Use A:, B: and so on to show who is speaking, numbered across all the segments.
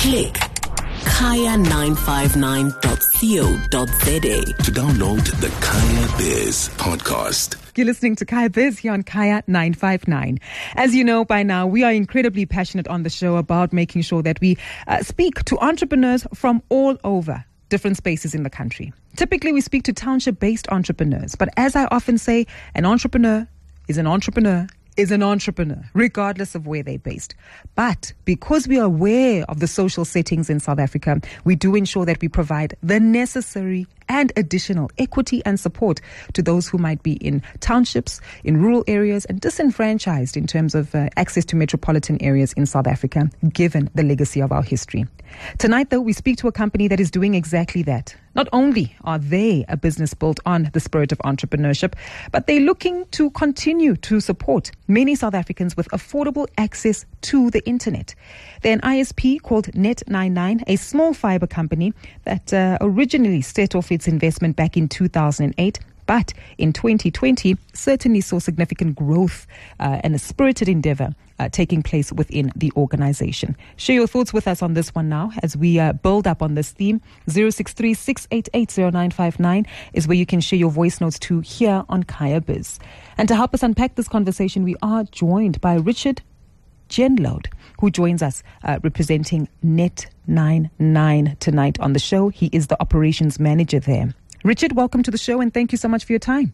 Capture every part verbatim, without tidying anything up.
A: Click kaya nine five nine dot co dot za to download the Kaya Biz podcast.
B: You're listening to Kaya Biz here on Kaya nine five nine. As you know by now, we are incredibly passionate on the show about making sure that we uh, speak to entrepreneurs from all over different spaces in the country. Typically, we speak to township-based entrepreneurs. But as I often say, an entrepreneur is an entrepreneur is an entrepreneur, regardless of where they're based. But because we are aware of the social settings in South Africa, we do ensure that we provide the necessary and additional equity and support to those who might be in townships, in rural areas, and disenfranchised in terms of uh, access to metropolitan areas in South Africa, given the legacy of our history. Tonight, though, we speak to a company that is doing exactly that. Not only are they a business built on the spirit of entrepreneurship, but they're looking to continue to support many South Africans with affordable access to the internet. They're an I S P called Net ninety-nine, a small fiber company that uh, originally set off its investment back in two thousand eight. But in twenty twenty, certainly saw significant growth uh, and a spirited endeavor uh, taking place within the organization. Share your thoughts with us on this one now as we uh, build up on this theme. zero six three, six eight eight, zero nine five nine is where you can share your voice notes to here on Kaya Biz. And to help us unpack this conversation, we are joined by Richard Genlode, who joins us uh, representing Net ninety-nine tonight on the show. He is the operations manager there. Richard, welcome to the show and thank you so much for your time.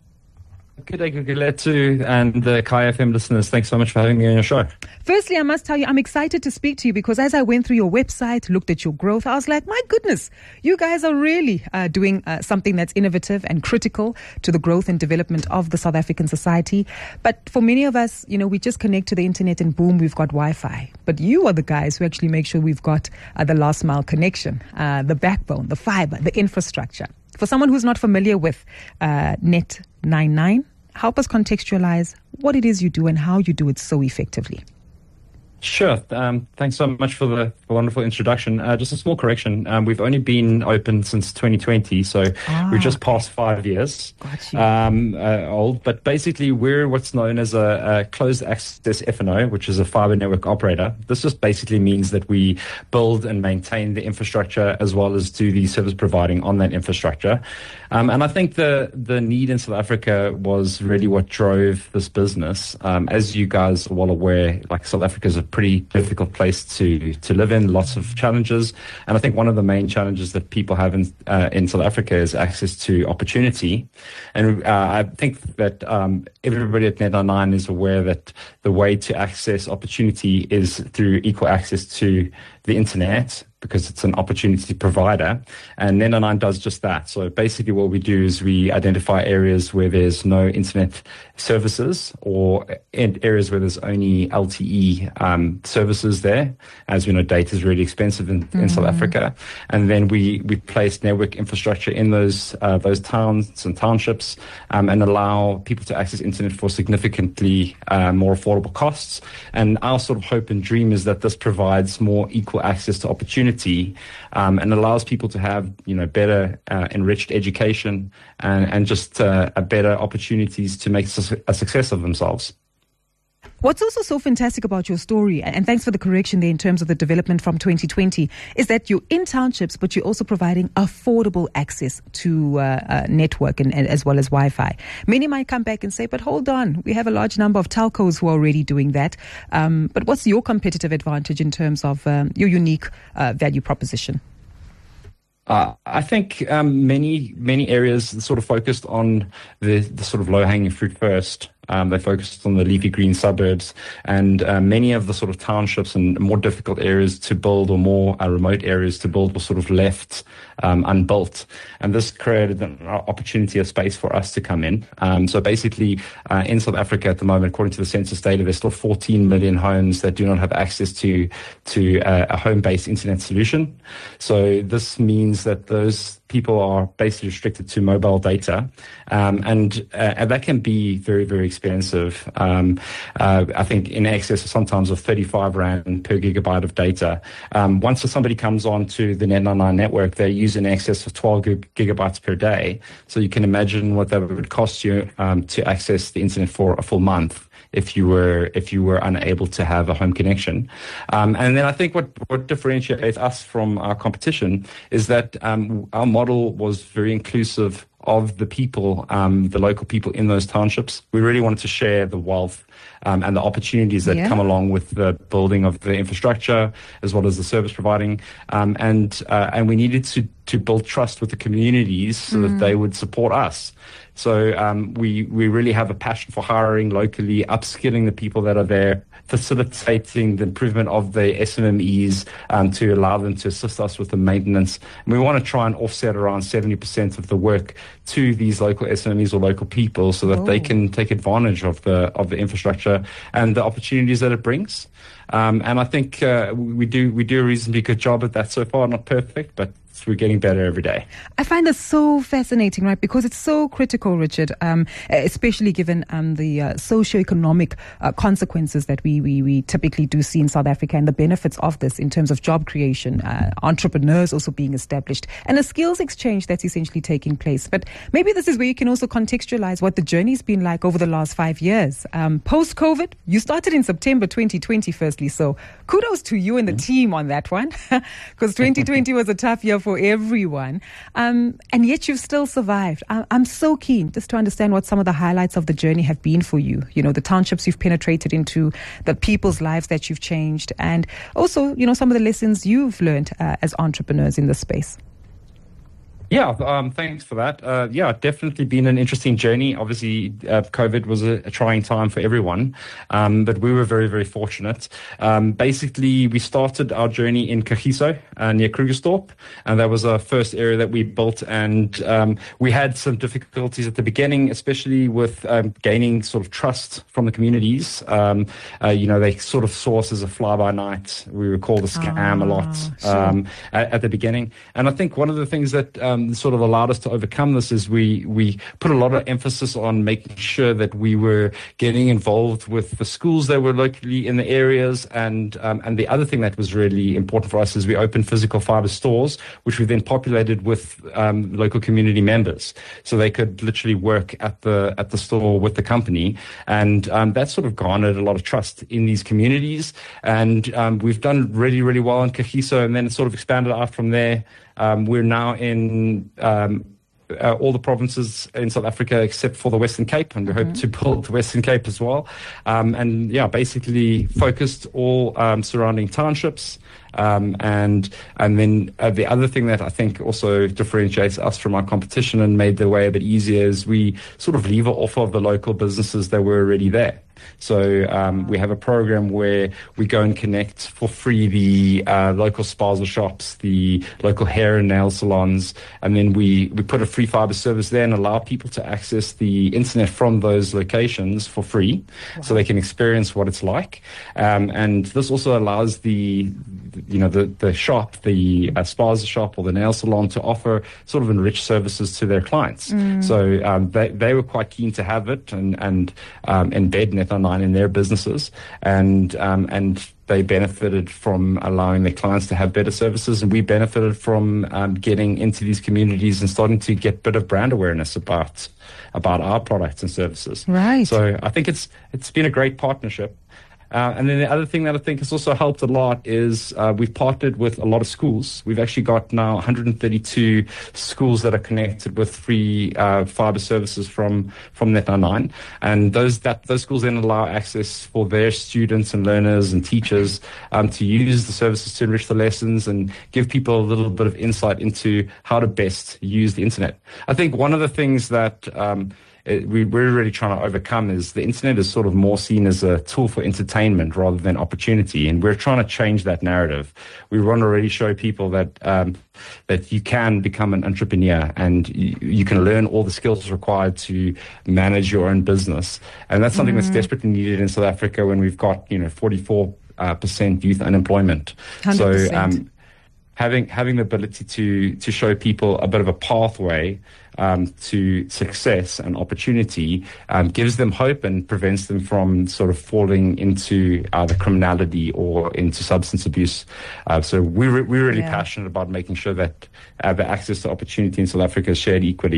C: Good day, Gugulethu and the Kaya F M listeners. Thanks so much for having me on your show.
B: Firstly, I must tell you, I'm excited to speak to you because as I went through your website, looked at your growth, I was like, my goodness, you guys are really uh, doing uh, something that's innovative and critical to the growth and development of the South African society. But for many of us, you know, we just connect to the internet and boom, we've got Wi-Fi. But you are the guys who actually make sure we've got uh, the last mile connection, uh, the backbone, the fiber, the infrastructure. For someone who's not familiar with uh, Net ninety-nine, help us contextualize what it is you do and how you do it so effectively.
C: Sure. Um, thanks so much for the for wonderful introduction. Uh, just a small correction. Um, we've only been open since twenty twenty, so ah, we're just past five years um, uh, old. But basically, we're what's known as a, a closed access F N O, which is a fiber network operator. This just basically means that we build and maintain the infrastructure as well as do the service providing on that infrastructure. Um, and I think the the need in South Africa was really what drove this business. Um, as you guys are well aware, like South Africa is a pretty difficult place to to live in, lots of challenges. And I think one of the main challenges that people have in uh, in South Africa is access to opportunity. And uh, I think that um, everybody at Net ninety-nine is aware that the way to access opportunity is through equal access to the internet, because it's an opportunity provider. And Net ninety-nine does just that. So basically what we do is we identify areas where there's no internet services or in areas where there's only L T E um, services there. As we know, data is really expensive in, mm-hmm. in South Africa. And then we, we place network infrastructure in those uh, those towns and townships um, and allow people to access internet for significantly uh, more affordable costs. And our sort of hope and dream is that this provides more equal access to opportunity um, and allows people to have, you know, better uh, enriched education and, and just uh, a better opportunities to make a success of themselves.
B: What's also so fantastic about your story, and thanks for the correction there in terms of the development from twenty twenty, is that you're in townships, but you're also providing affordable access to uh, uh, network and, and as well as Wi-Fi. Many might come back and say, but hold on, we have a large number of telcos who are already doing that. Um, but what's your competitive advantage in terms of um, your unique uh, value proposition?
C: Uh, I think um, many many areas sort of focused on the, the sort of low-hanging fruit first. Um, they focused on the leafy green suburbs, and uh, many of the sort of townships and more difficult areas to build or more uh, remote areas to build were sort of left um, unbuilt. And this created an opportunity, a space for us to come in. Um, so basically, uh, in South Africa at the moment, according to the census data, there's still fourteen million homes that do not have access to to uh, a home-based internet solution. So this means that those people are basically restricted to mobile data, um, and, uh, and that can be very, very expensive. Um, uh, I think in excess of sometimes of thirty-five rand per gigabyte of data. Um, once somebody comes onto the Net ninety-nine network, they use in excess of twelve gig- gigabytes per day. So you can imagine what that would cost you um, to access the internet for a full month if you were if you were unable to have a home connection. Um, and then I think what, what differentiates us from our competition is that um, our model was very inclusive of the people, um, the local people in those townships. We really wanted to share the wealth um, and the opportunities that
B: yeah.
C: come along with the building of the infrastructure as well as the service providing. Um, and uh, and we needed to, to build trust with the communities so mm. that they would support us. So um, we, we really have a passion for hiring locally, upskilling the people that are there, facilitating the improvement of the S M M Es um, to allow them to assist us with the maintenance. And we want to try and offset around seventy percent of the work to these local S M M Es or local people so that oh. they can take advantage of the of the infrastructure and the opportunities that it brings. Um, and I think uh, we do we do a reasonably good job at that so far. Not perfect, but we're getting better every day.
B: I find this so fascinating, right? Because it's so critical, Richard, um, especially given um, the uh, socio-economic uh, consequences that we, we we typically do see in South Africa and the benefits of this in terms of job creation, uh, entrepreneurs also being established, and a skills exchange that's essentially taking place. But maybe this is where you can also contextualize what the journey's been like over the last five years. Um, post-COVID, you started in September twenty twenty, firstly, so kudos to you and the mm-hmm. team on that one, because twenty twenty was a tough year for everyone, um, and yet you've still survived. I- I'm so keen just to understand what some of the highlights of the journey have been for you. You know, the townships you've penetrated into, the people's lives that you've changed, and also, you know, some of the lessons you've learned uh, as entrepreneurs in this space.
C: Yeah, um, thanks for that. Uh, yeah, definitely been an interesting journey. Obviously, uh, COVID was a, a trying time for everyone, um, but we were very, very fortunate. Um, basically, we started our journey in Kagiso, uh, near Krugersdorp, and that was our first area that we built. And um, we had some difficulties at the beginning, especially with um, gaining sort of trust from the communities. Um, uh, you know, they sort of saw us as a fly-by-night. We were called a scam oh, a lot um, sure. at, at the beginning. And I think one of the things that um, sort of allowed us to overcome this is we we put a lot of emphasis on making sure that we were getting involved with the schools that were locally in the areas, and um, and the other thing that was really important for us is we opened physical fiber stores, which we then populated with um, local community members, so they could literally work at the at the store with the company, and um, that sort of garnered a lot of trust in these communities, and um, we've done really really well in Kagiso, and then it sort of expanded out from there. Um, we're now in um, uh, all the provinces in South Africa except for the Western Cape, and we mm-hmm. hope to build the Western Cape as well. Um, and yeah, basically focused all um, surrounding townships. Um, and and then uh, the other thing that I think also differentiates us from our competition and made the way a bit easier is we sort of lever off of the local businesses that were already there. So um, we have a program where we go and connect for free the uh, local spaza shops, the local hair and nail salons, and then we, we put a free fiber service there and allow people to access the internet from those locations for free, wow. so they can experience what it's like. Um, and this also allows the you know the the shop, the uh, spaza shop or the nail salon to offer sort of enriched services to their clients. Mm. So um, they they were quite keen to have it and and um, embed Net Online in their businesses, and um, and they benefited from allowing their clients to have better services, and we benefited from um, getting into these communities and starting to get a bit of brand awareness about about our products and services.
B: Right.
C: So I think it's it's been a great partnership. Uh, and then the other thing that I think has also helped a lot is uh, we've partnered with a lot of schools. We've actually got now one hundred thirty-two schools that are connected with free uh, fiber services from from Net Online, and those that those schools then allow access for their students and learners and teachers um, to use the services to enrich the lessons and give people a little bit of insight into how to best use the internet. I think one of the things that um, It, we, we're really trying to overcome is the internet is sort of more seen as a tool for entertainment rather than opportunity, and we're trying to change that narrative. We want to really show people that um, that you can become an entrepreneur and you, you can learn all the skills required to manage your own business, and that's something mm-hmm. that's desperately needed in South Africa when we've got you know forty-four percent youth unemployment.
B: one hundred percent.
C: So um, having having the ability to to show people a bit of a pathway Um, to success and opportunity um, gives them hope and prevents them from sort of falling into either criminality or into substance abuse. Uh, so we're, we're really yeah. passionate about making sure that uh, the access to opportunity in South Africa is shared equally.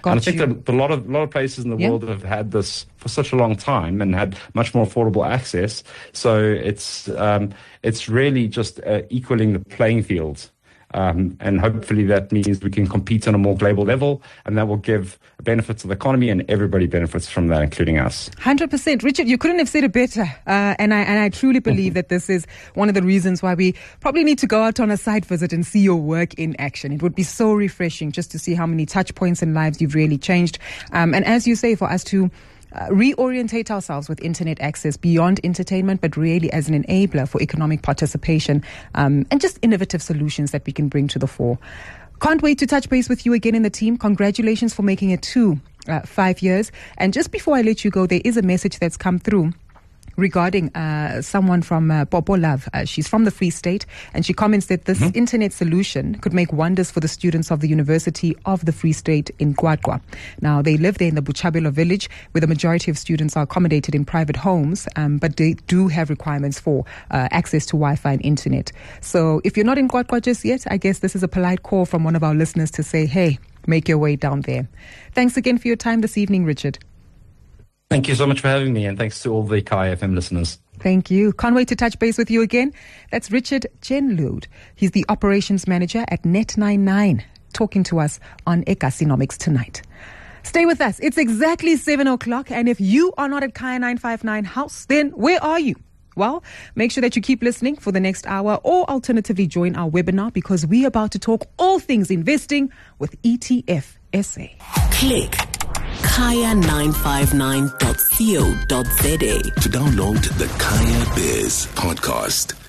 C: Got and I think you. that a lot of a lot of places in the yeah. world have had this for such a long time and had much more affordable access. So it's um, it's really just uh, equaling the playing field. Um, and hopefully that means we can compete on a more global level, and that will give benefits to the economy, and everybody benefits from that, including us.
B: one hundred percent. Richard, you couldn't have said it better. Uh, and I and I truly believe that this is one of the reasons why we probably need to go out on a site visit and see your work in action. It would be so refreshing just to see how many touch points in lives you've really changed. Um, and as you say, for us to Uh, reorientate ourselves with internet access beyond entertainment, but really as an enabler for economic participation um, and just innovative solutions that we can bring to the fore. Can't wait to touch base with you again in the team. Congratulations for making it to uh, five years. And just before I let you go, there is a message that's come through regarding uh, someone from uh, Popo Love. Uh, she's from the Free State, and she comments that this mm-hmm. internet solution could make wonders for the students of the University of the Free State in QwaQwa. Now, they live there in the Buchabelo village, where the majority of students are accommodated in private homes, um, but they do have requirements for uh, access to Wi-Fi and internet. So if you're not in QwaQwa just yet, I guess this is a polite call from one of our listeners to say, hey, make your way down there. Thanks again for your time this evening, Richard.
C: Thank you so much for having me, and thanks to all the Kaya F M listeners.
B: Thank you. Can't wait to touch base with you again. That's Richard Genlood. He's the operations manager at Net ninety-nine, talking to us on Economics tonight. Stay with us. It's exactly seven o'clock, and if you are not at Kaya nine five nine House, then where are you? Well, make sure that you keep listening for the next hour, or alternatively join our webinar, because we're about to talk all things investing with E T F S A.
A: Click kaya nine five nine dot co dot za to download the Kaya Biz podcast.